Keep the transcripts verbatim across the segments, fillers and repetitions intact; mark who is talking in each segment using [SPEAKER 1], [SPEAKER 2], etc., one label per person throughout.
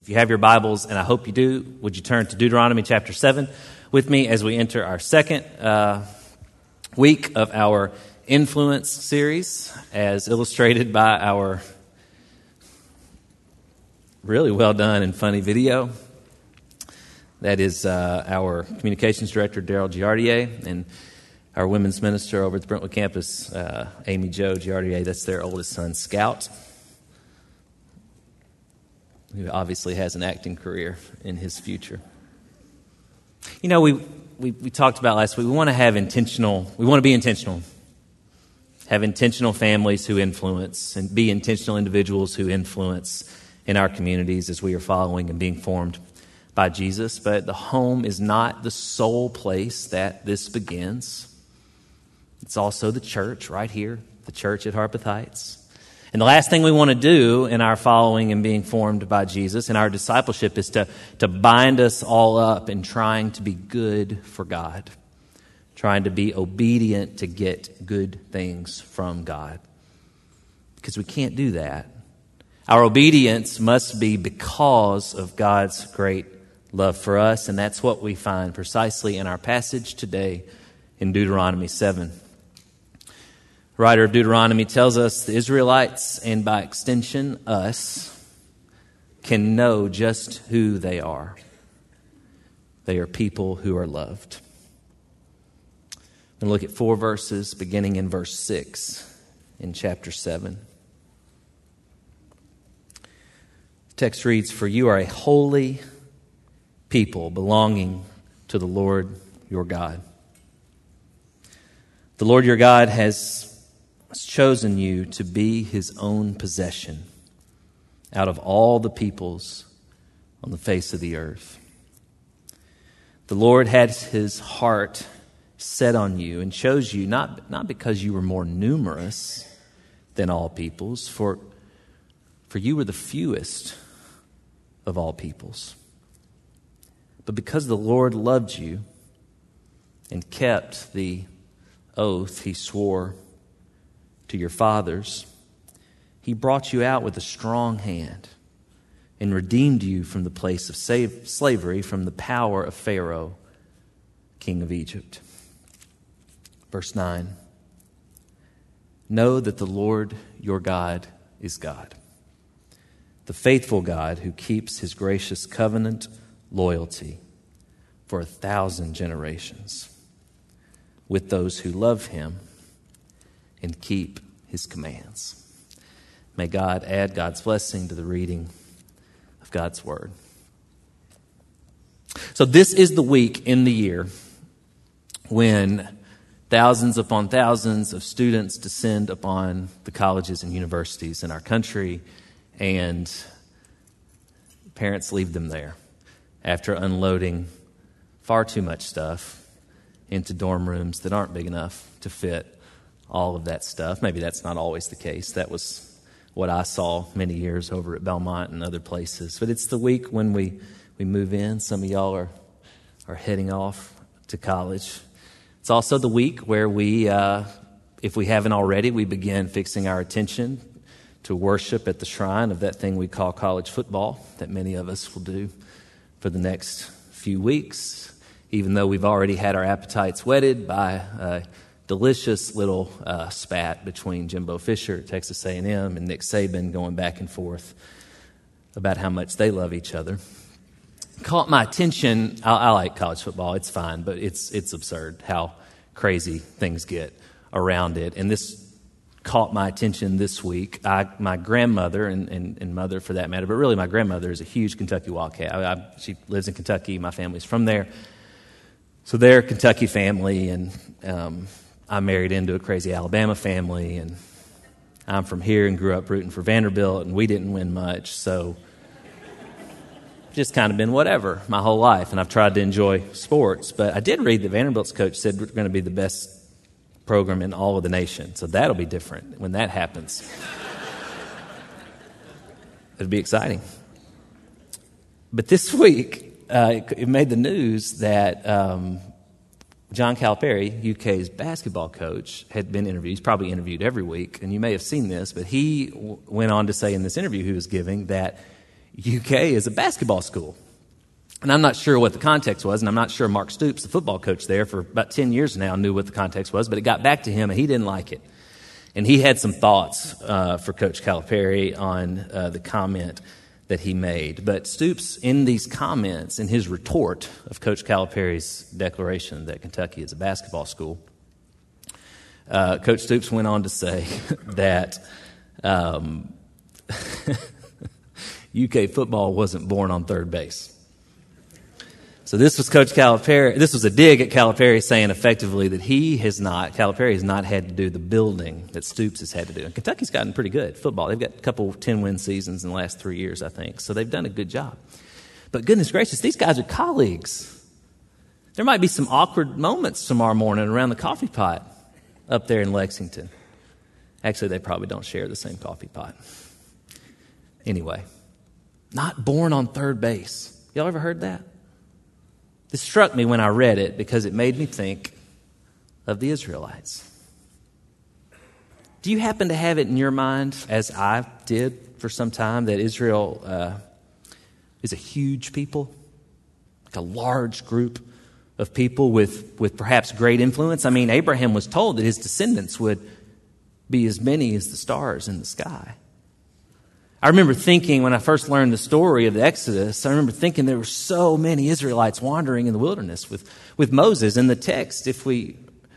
[SPEAKER 1] If you have your Bibles, and I hope you do, would you turn to Deuteronomy chapter seven with me as we enter our second uh, week of our Influence series, as illustrated by our really well done and funny video. That is uh, our communications director, Daryl Giardier, and our women's minister over at the Brentwood campus, uh, Amy Jo Giardier. That's their oldest son, Scout, who obviously has an acting career in his future. You know, we, we, we talked about last week, we want to have intentional, we want to be intentional. Have intentional families who influence and be intentional individuals who influence in our communities as we are following and being formed by Jesus. But the home is not the sole place that this begins. It's also the church right here, the church at Harpeth Heights. And the last thing we want to do in our following and being formed by Jesus, in our discipleship, is to, to bind us all up in trying to be good for God, trying to be obedient to get good things from God. Because we can't do that. Our obedience must be because of God's great love for us, and that's what we find precisely in our passage today in Deuteronomy seven. The writer of Deuteronomy tells us the Israelites, and by extension us, can know just who they are. They are people who are loved. We'll look at four verses beginning in verse six in chapter seven. The text reads, "For you are a holy people belonging to the Lord your God. The Lord your God has chosen you to be his own possession out of all the peoples on the face of the earth. The Lord had his heart set on you and chose you not, not because you were more numerous than all peoples, for, for you were the fewest of all peoples, but because the Lord loved you and kept the oath he swore to your fathers, he brought you out with a strong hand and redeemed you from the place of save, slavery, from the power of Pharaoh, king of Egypt." Verse nine, "Know that the Lord your God is God, the faithful God who keeps his gracious covenant loyalty for a thousand generations with those who love him and keep his commands." May God add God's blessing to the reading of God's word. So this is the week in the year when thousands upon thousands of students descend upon the colleges and universities in our country, and parents leave them there after unloading far too much stuff into dorm rooms that aren't big enough to fit all of that stuff. Maybe that's not always the case. That was what I saw many years over at Belmont and other places. But it's the week when we, we move in. Some of y'all are, are heading off to college. It's also the week where we, uh, if we haven't already, we begin fixing our attention to worship at the shrine of that thing we call college football that many of us will do for the next few weeks, even though we've already had our appetites whetted by a delicious little uh, spat between Jimbo Fisher at Texas A and M and Nick Saban going back and forth about how much they love each other. Caught my attention. I, I like college football. It's fine, but it's it's absurd how crazy things get around it. And this caught my attention this week. I, my grandmother, and, and, and mother for that matter, but really my grandmother is a huge Kentucky Wildcat. I, I, she lives in Kentucky. My family's from there. So they're a Kentucky family, and um, I married into a crazy Alabama family, and I'm from here and grew up rooting for Vanderbilt, and we didn't win much, so just kind of been whatever my whole life, and I've tried to enjoy sports. But I did read that Vanderbilt's coach said we're going to be the best program in all of the nation, so that'll be different when that happens. It'll be exciting. But this week, uh, it, it made the news that um, John Calipari, U K's basketball coach, had been interviewed. He's probably interviewed every week, and you may have seen this, but he w- went on to say in this interview he was giving that U K is a basketball school. And I'm not sure what the context was, and I'm not sure Mark Stoops, the football coach there for about ten years now, knew what the context was, but it got back to him, and he didn't like it. And he had some thoughts uh, for Coach Calipari on uh, the comment that he made. But Stoops, in these comments, in his retort of Coach Calipari's declaration that Kentucky is a basketball school, uh, Coach Stoops went on to say that um, U K football wasn't born on third base. So this was Coach Calipari. This was a dig at Calipari, saying effectively that he has not, Calipari has not had to do the building that Stoops has had to do. And Kentucky's gotten pretty good at football. They've got a couple ten-win seasons in the last three years, I think. So they've done a good job. But goodness gracious, these guys are colleagues. There might be some awkward moments tomorrow morning around the coffee pot up there in Lexington. Actually, they probably don't share the same coffee pot. Anyway, not born on third base. Y'all ever heard that? This struck me when I read it because it made me think of the Israelites. Do you happen to have it in your mind, as I did for some time, that Israel uh, is a huge people, like a large group of people with, with perhaps great influence? I mean, Abraham was told that his descendants would be as many as the stars in the sky. I remember thinking when I first learned the story of the Exodus, I remember thinking there were so many Israelites wandering in the wilderness with, with Moses. In the text, if we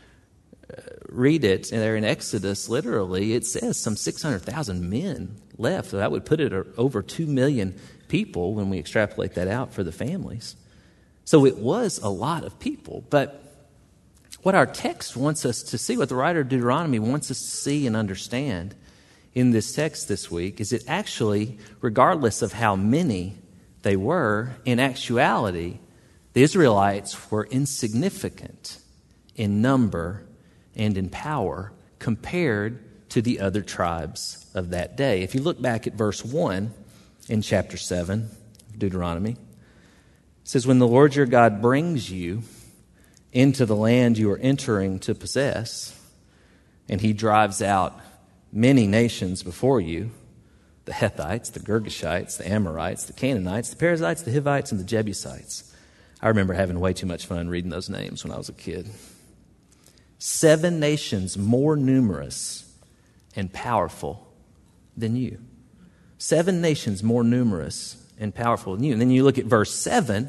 [SPEAKER 1] read it there in Exodus, literally, it says some six hundred thousand men left. So that would put it at over two million people when we extrapolate that out for the families. So it was a lot of people. But what our text wants us to see, what the writer of Deuteronomy wants us to see and understand in this text this week, is it actually, regardless of how many they were, in actuality, the Israelites were insignificant in number and in power compared to the other tribes of that day. If you look back at verse one in chapter seven of Deuteronomy, it says, "When the Lord your God brings you into the land you are entering to possess, and he drives out many nations before you, the Hethites, the Girgashites, the Amorites, the Canaanites, the Perizzites, the Hivites, and the Jebusites." I remember having way too much fun reading those names when I was a kid. "Seven nations more numerous and powerful than you." Seven nations more numerous and powerful than you. And then you look at verse seven.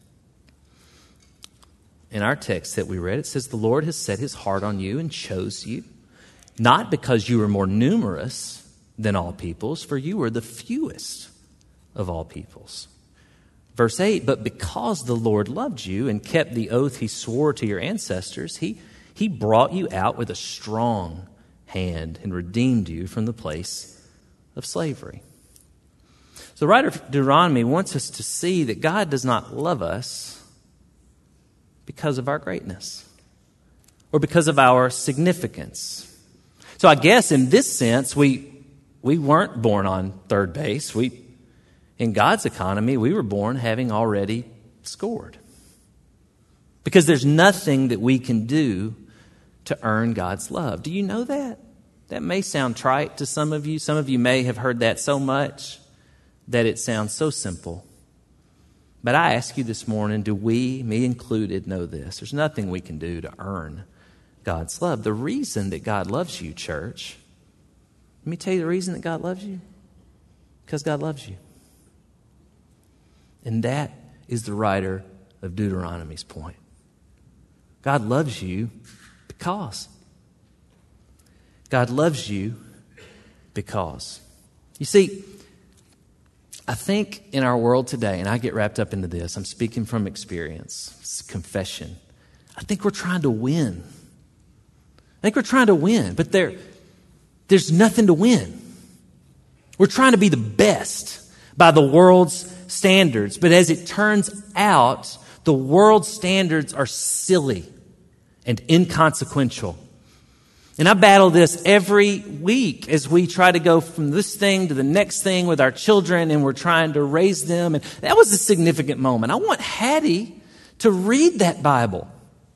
[SPEAKER 1] In our text that we read, it says, "The Lord has set his heart on you and chose you, not because you were more numerous than all peoples, for you were the fewest of all peoples." Verse eight, "But because the Lord loved you and kept the oath he swore to your ancestors, he, he brought you out with a strong hand and redeemed you from the place of slavery." So the writer of Deuteronomy wants us to see that God does not love us because of our greatness or because of our significance. So I guess in this sense, we we weren't born on third base. We, in God's economy, we were born having already scored. Because there's nothing that we can do to earn God's love. Do you know that? That may sound trite to some of you. Some of you may have heard that so much that it sounds so simple. But I ask you this morning, do we, me included, know this? There's nothing we can do to earn God's love. The reason that God loves you, church, let me tell you the reason that God loves you. Because God loves you. And that is the writer of Deuteronomy's point. God loves you because. God loves you because. You see, I think in our world today, and I get wrapped up into this, I'm speaking from experience, it's confession. I think we're trying to win. I think we're trying to win, but there, there's nothing to win. We're trying to be the best by the world's standards, but as it turns out, the world's standards are silly and inconsequential. And I battle this every week as we try to go from this thing to the next thing with our children, and we're trying to raise them. And that was a significant moment. I want Hattie to read that Bible.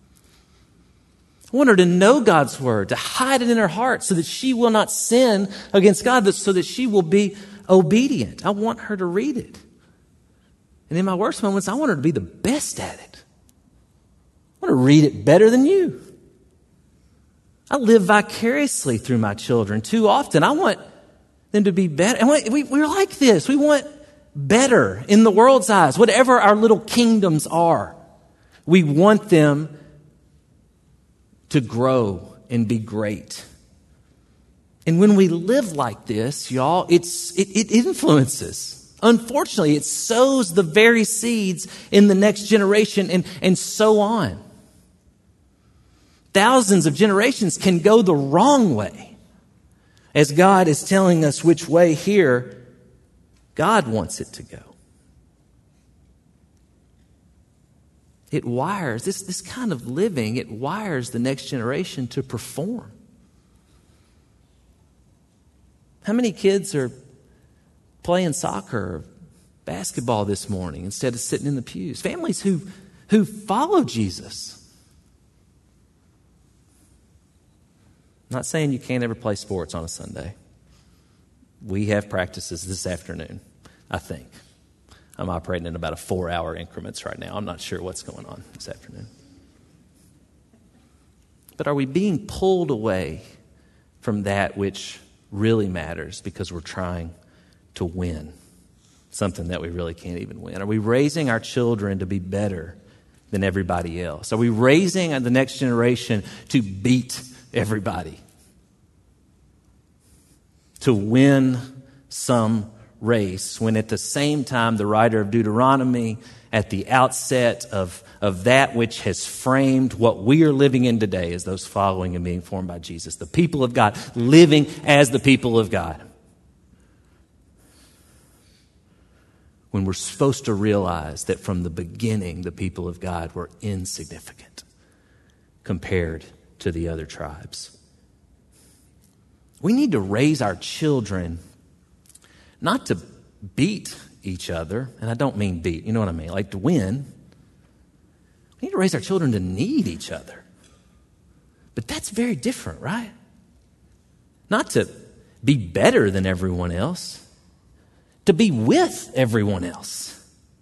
[SPEAKER 1] I want her to know God's word, to hide it in her heart so that she will not sin against God, but so that she will be obedient. I want her to read it. And in my worst moments, I want her to be the best at it. I want to read it better than you. I live vicariously through my children too often. I want them to be better. And we, we're like this. We want better in the world's eyes, whatever our little kingdoms are. We want them to grow and be great. And when we live like this, y'all, it's it, it influences. Unfortunately, it sows the very seeds in the next generation and, and so on. Thousands of generations can go the wrong way. As God is telling us which way here, God wants it to go. It wires, this, this kind of living, it wires the next generation to perform. How many kids are playing soccer or basketball this morning instead of sitting in the pews? Families who, who follow Jesus. I'm not saying you can't ever play sports on a Sunday. We have practices this afternoon, I think. I'm operating in about a four-hour increments right now. I'm not sure what's going on this afternoon. But are we being pulled away from that which really matters because we're trying to win something that we really can't even win? Are we raising our children to be better than everybody else? Are we raising the next generation to beat everybody? To win some race, when at the same time the writer of Deuteronomy, at the outset of, of that which has framed what we are living in today as those following and being formed by Jesus, the people of God, living as the people of God. When we're supposed to realize that from the beginning, the people of God were insignificant compared to the other tribes. We need to raise our children not to beat each other, and I don't mean beat, you know what I mean, like to win. We need to raise our children to need each other. But that's very different, right? Not to be better than everyone else, to be with everyone else.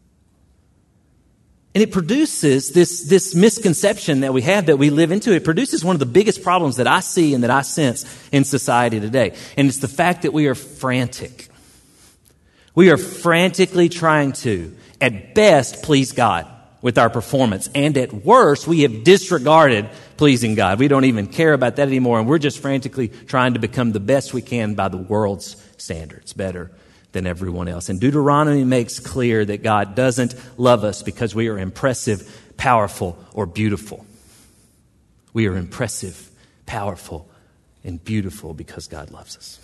[SPEAKER 1] And it produces this, this misconception that we have, that we live into. It produces one of the biggest problems that I see and that I sense in society today. And it's the fact that we are frantic. We are frantically trying to, at best, please God with our performance. And at worst, we have disregarded pleasing God. We don't even care about that anymore. And we're just frantically trying to become the best we can by the world's standards, better than everyone else. And Deuteronomy makes clear that God doesn't love us because we are impressive, powerful, or beautiful. We are impressive, powerful, and beautiful because God loves us.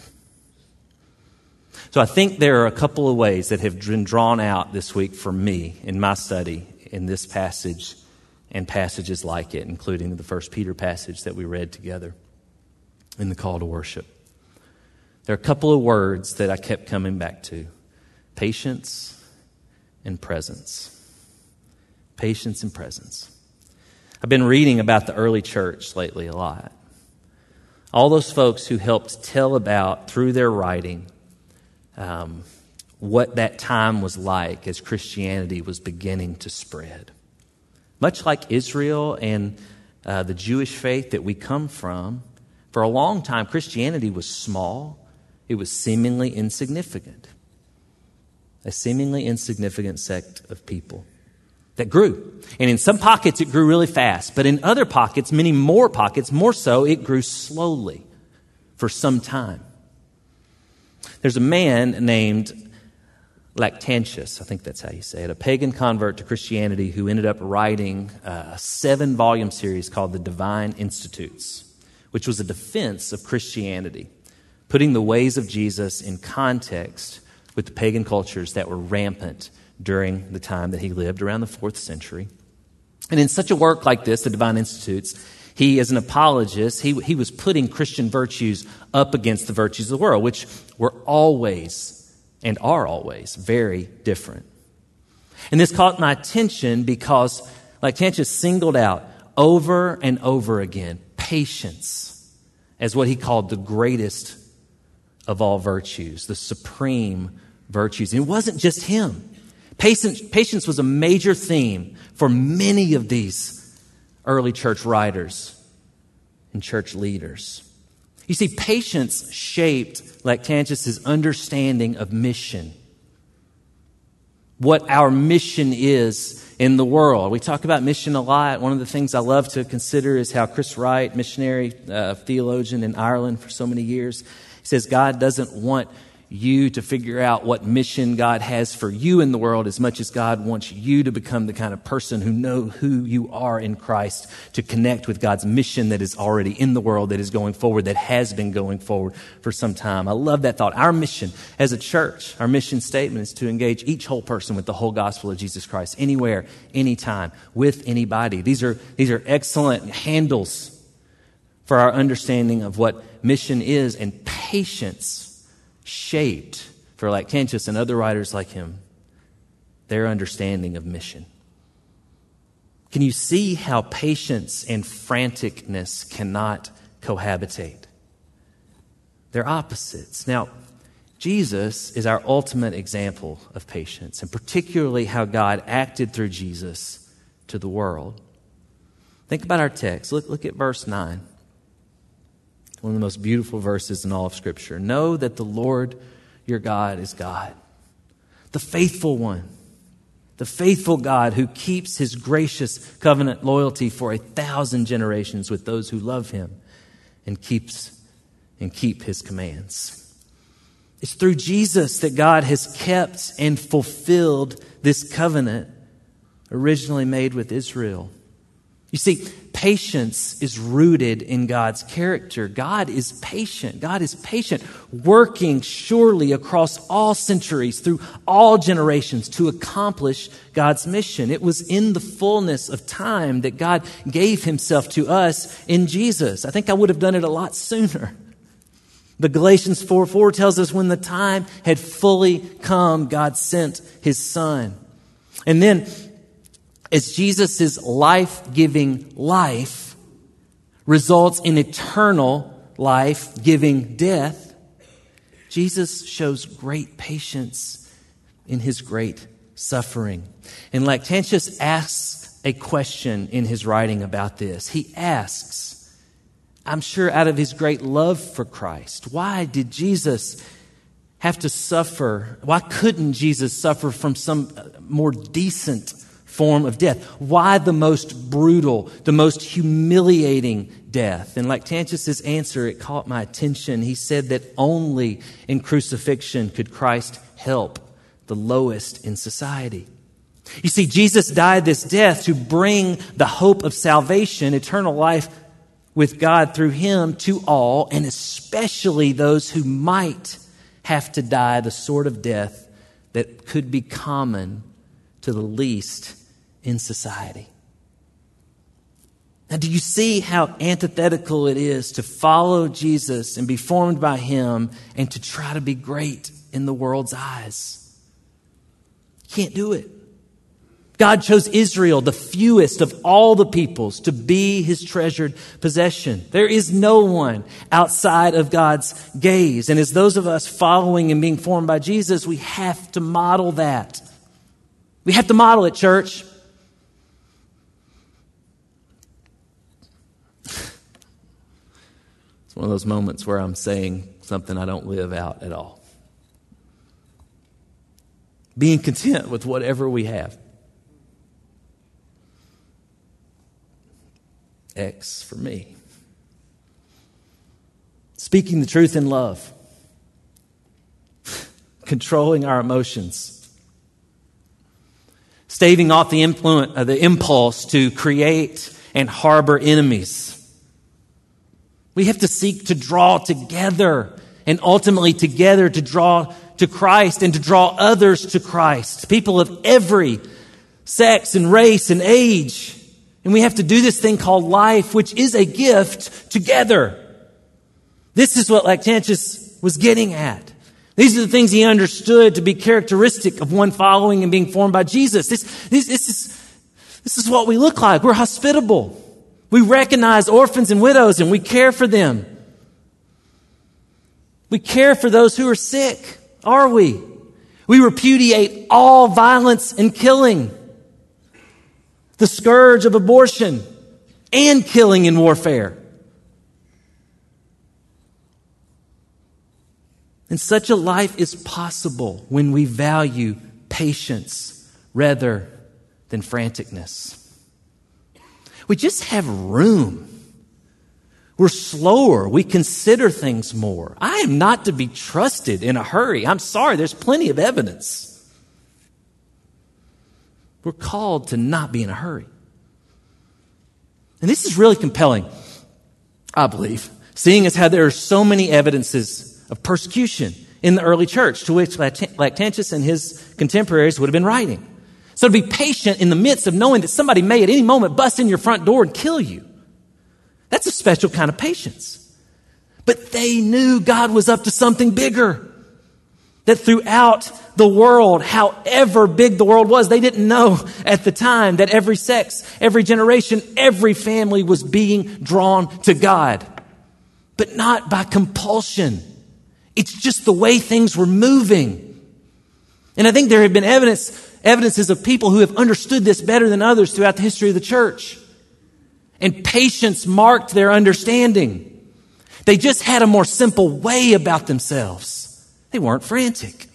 [SPEAKER 1] So I think there are a couple of ways that have been drawn out this week for me in my study in this passage and passages like it, including the First Peter passage that we read together in the call to worship. There are a couple of words that I kept coming back to: patience and presence. Patience and presence. I've been reading about the early church lately a lot. All those folks who helped tell about, through their writing, um, what that time was like as Christianity was beginning to spread. Much like Israel and uh, the Jewish faith that we come from, for a long time, Christianity was small. It was seemingly insignificant. A seemingly insignificant sect of people that grew. And in some pockets, it grew really fast. But in other pockets, many more pockets, more so, it grew slowly for some time. There's a man named Lactantius, I think that's how you say it, a pagan convert to Christianity who ended up writing a seven-volume series called The Divine Institutes, which was a defense of Christianity, putting the ways of Jesus in context with the pagan cultures that were rampant during the time that he lived, around the fourth century. And in such a work like this, The Divine Institutes, he, as an apologist, he, he was putting Christian virtues up against the virtues of the world, which were always and are always very different. And this caught my attention because Lactantius singled out over and over again patience as what he called the greatest of all virtues, the supreme virtues. And it wasn't just him. Patience, patience was a major theme for many of these early church writers and church leaders. You see, patience shaped Lactantius' understanding of mission, what our mission is in the world. We talk about mission a lot. One of the things I love to consider is how Chris Wright, missionary uh, theologian in Ireland for so many years, he says God doesn't want you to figure out what mission God has for you in the world as much as God wants you to become the kind of person who know who you are in Christ, to connect with God's mission that is already in the world, that is going forward, that has been going forward for some time. I love that thought. Our mission as a church, our mission statement is to engage each whole person with the whole gospel of Jesus Christ, anywhere, anytime, with anybody. These are, these are excellent handles for our understanding of what mission is, and patience shaped, for Lactantius and other writers like him, their understanding of mission. Can you see how patience and franticness cannot cohabitate? They're opposites. Now, Jesus is our ultimate example of patience, and particularly how God acted through Jesus to the world. Think about our text. Look, look at verse nine. One of the most beautiful verses in all of Scripture. Know that the Lord your God is God, the faithful one, the faithful God who keeps his gracious covenant loyalty for a thousand generations with those who love him and keeps and keep his commands. It's through Jesus that God has kept and fulfilled this covenant originally made with Israel. You see, patience is rooted in God's character. God is patient. God is patient, working surely across all centuries, through all generations, to accomplish God's mission. It was in the fullness of time that God gave himself to us in Jesus. I think I would have done it a lot sooner. But Galatians four four tells us when the time had fully come, God sent his Son. And then, as Jesus' life-giving life results in eternal life-giving death, Jesus shows great patience in his great suffering. And Lactantius asks a question in his writing about this. He asks, I'm sure out of his great love for Christ, why did Jesus have to suffer? Why couldn't Jesus suffer from some more decent form of death? Why the most brutal, the most humiliating death? And Lactantius' answer, it caught my attention. He said that only in crucifixion could Christ help the lowest in society. You see, Jesus died this death to bring the hope of salvation, eternal life with God through him to all, and especially those who might have to die the sort of death that could be common to the least in society. Now, do you see how antithetical it is to follow Jesus and be formed by him and to try to be great in the world's eyes? You can't do it. God chose Israel, the fewest of all the peoples, to be his treasured possession. There is no one outside of God's gaze. And as those of us following and being formed by Jesus, we have to model that. We have to model it, church. It's one of those moments where I'm saying something I don't live out at all. Being content with whatever we have. X for me. Speaking the truth in love. Controlling our emotions. Staving off the influence, uh, the impulse to create and harbor enemies. We have to seek to draw together, and ultimately together to draw to Christ and to draw others to Christ. People of every sex and race and age. And we have to do this thing called life, which is a gift, together. This is what Lactantius was getting at. These are the things he understood to be characteristic of one following and being formed by Jesus. This, this, this is, this is what we look like. We're hospitable. We recognize orphans and widows and we care for them. We care for those who are sick, are we? We repudiate all violence and killing, the scourge of abortion and killing in warfare. And such a life is possible when we value patience rather than franticness. We just have room. We're slower. We consider things more. I am not to be trusted in a hurry. I'm sorry, there's plenty of evidence. We're called to not be in a hurry. And this is really compelling, I believe, seeing as how there are so many evidences of persecution in the early church to which Lactantius and his contemporaries would have been writing. So to be patient in the midst of knowing that somebody may at any moment bust in your front door and kill you, that's a special kind of patience. But they knew God was up to something bigger. That throughout the world, however big the world was, they didn't know at the time that every sex, every generation, every family was being drawn to God. But not by compulsion. It's just the way things were moving. And I think there have been evidence, evidences of people who have understood this better than others throughout the history of the church. And patience marked their understanding. They just had a more simple way about themselves. They weren't frantic.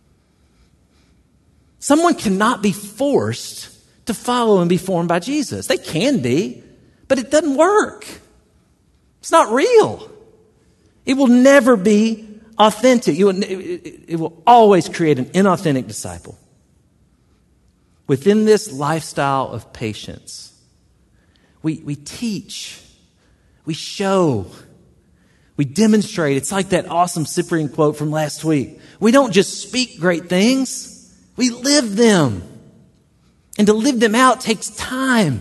[SPEAKER 1] Someone cannot be forced to follow and be formed by Jesus. They can be, but it doesn't work. It's not real. It will never be authentic. It will, it will always create an inauthentic disciple. Within this lifestyle of patience, we, we teach, we show, we demonstrate. It's like that awesome Cyprian quote from last week. We don't just speak great things, we live them. And to live them out takes time.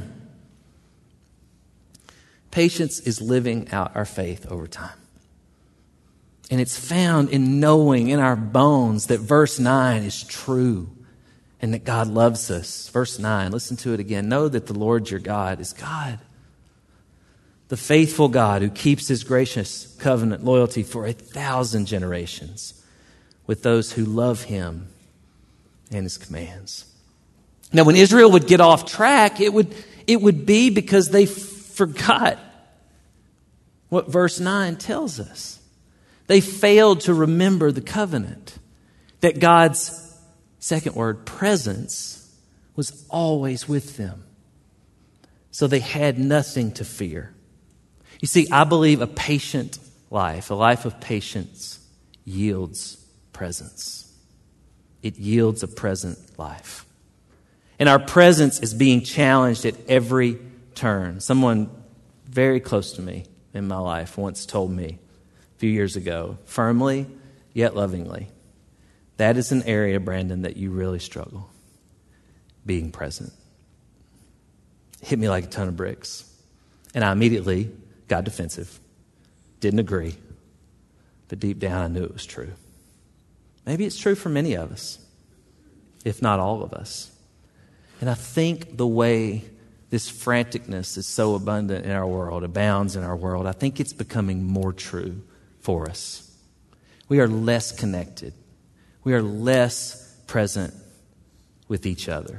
[SPEAKER 1] Patience is living out our faith over time. And it's found in knowing in our bones that verse nine is true and that God loves us. Verse nine, listen to it again. Know that the Lord your God is God, the faithful God who keeps his gracious covenant loyalty for a thousand generations with those who love him and his commands. Now, when Israel would get off track, it would, it would be because they forgot what verse nine tells us. They failed to remember the covenant, that God's, second word, presence was always with them. So they had nothing to fear. You see, I believe a patient life, a life of patience, yields presence. It yields a present life. And our presence is being challenged at every turn. Someone very close to me in my life once told me a few years ago, firmly yet lovingly, that is an area, Brandon, that you really struggle, being present. It hit me like a ton of bricks. And I immediately got defensive, didn't agree, but deep down I knew it was true. Maybe it's true for many of us, if not all of us. And I think the way this franticness is so abundant in our world, abounds in our world, I think it's becoming more true for us. We are less connected. We are less present with each other.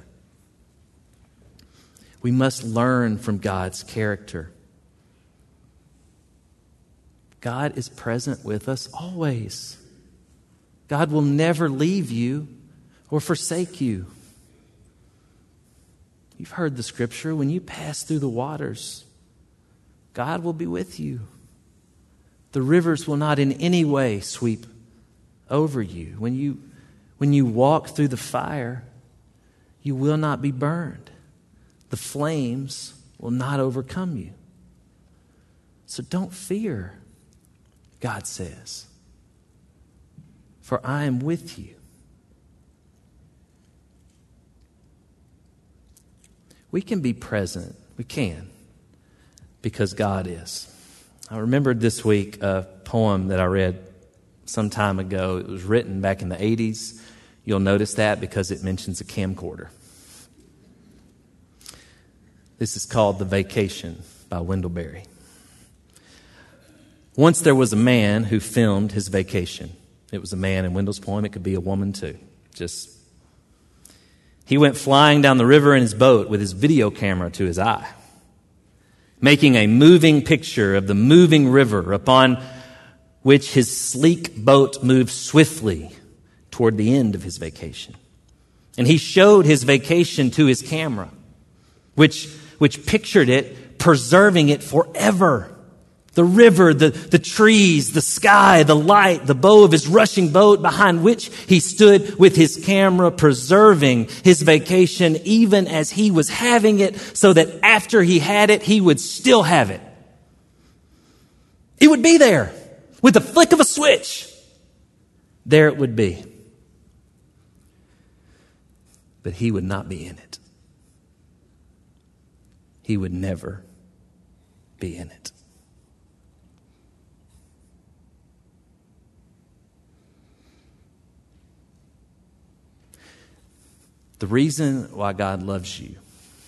[SPEAKER 1] We must learn from God's character. God is present with us always. God will never leave you or forsake you. You've heard the scripture, when you pass through the waters, God will be with you. The rivers will not in any way sweep over you. When you, when you walk through the fire, you will not be burned. The flames will not overcome you. So don't fear, God says, for I am with you. We can be present. We can, because God is. I remembered this week a poem that I read some time ago. It was written back in the eighties. You'll notice that because it mentions a camcorder. This is called The Vacation by Wendell Berry. Once there was a man who filmed his vacation. It was a man in Wendell's poem. It could be a woman too. Just, he went flying down the river in his boat with his video camera to his eye, making a moving picture of the moving river upon which his sleek boat moved swiftly toward the end of his vacation. And he showed his vacation to his camera, which, which pictured it, preserving it forever. The river, the, the trees, the sky, the light, the bow of his rushing boat behind which he stood with his camera, preserving his vacation even as he was having it, so that after he had it, he would still have it. It would be there with the flick of a switch. There it would be. But he would not be in it. He would never be in it. The reason why God loves you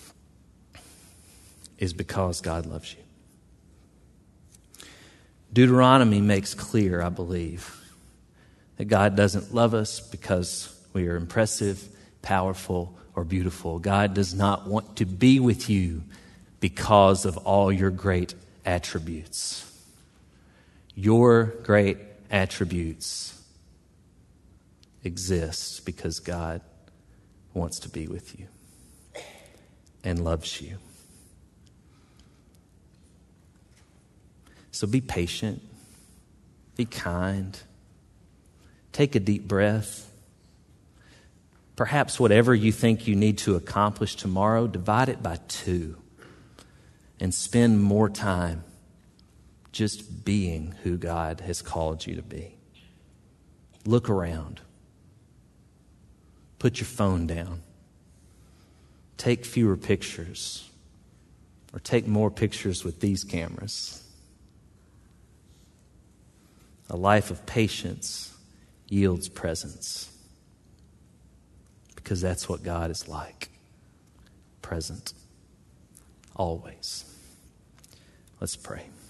[SPEAKER 1] is because God loves you. Deuteronomy makes clear, I believe, that God doesn't love us because we are impressive, powerful, or beautiful. God does not want to be with you because of all your great attributes. Your great attributes exist because God wants to be with you and loves you. So be patient, be kind, take a deep breath. Perhaps whatever you think you need to accomplish tomorrow, divide it by two and spend more time just being who God has called you to be. Look around. Put your phone down. Take fewer pictures, or take more pictures with these cameras. A life of patience yields presence, because that's what God is like. Present. Always. Let's pray.